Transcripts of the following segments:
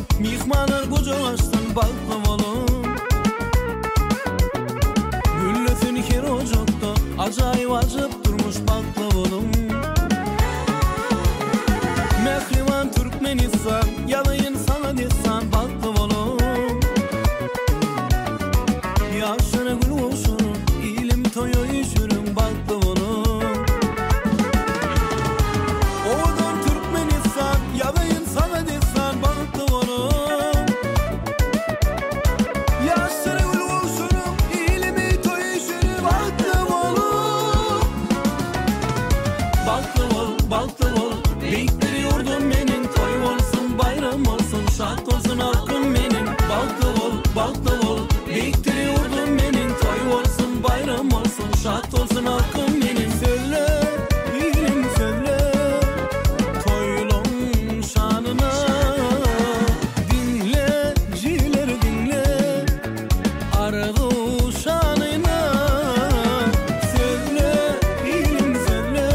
Mihmanlar kocalaşsın baklavalım. Güllösün her ocakta acayip acıp durmuş baklavalım. Mehrivan Türkmenistan yalayın sana desan baklavalım. Yaşına gül olsun ilim toyu işürüm baklavalım. Oğdan Türkmenistan yalayın sana desan baklavalım. Yaşına gül olsun ilimi toyu işürüm baklavalım. Baklaval beyikleri yordum benim. Toy olsun bayram olsun şart olsun halkım benim. Baklaval beyikleri yordum benim. Toy olsun bayram olsun şart olsun halkım benim. Söyle ilim söyle toylum şanına. Dinle cileri dinle arzu şanına. Söyle ilim söyle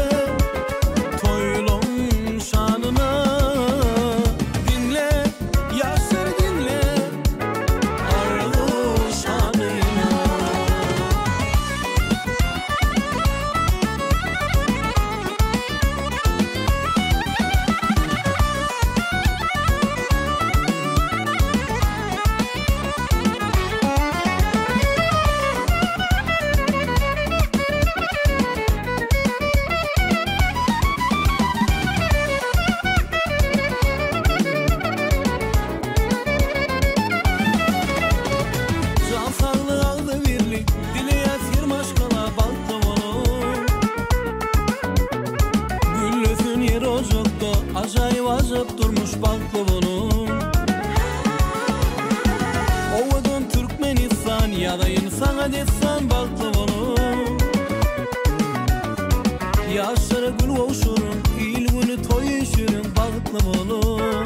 toylum şanına. Dinle yaşları dinle arzu şanına. Can sağlığı aldı birlik dileyet yırmaşkala baklavalım. Güllösün yer ocakta acayip acıp durmuş baklavalım. Ovadan Türkmenistan yalayın sana desan baklavalım. Yaşlara gül olşurun il günü toy işirin baklavalım.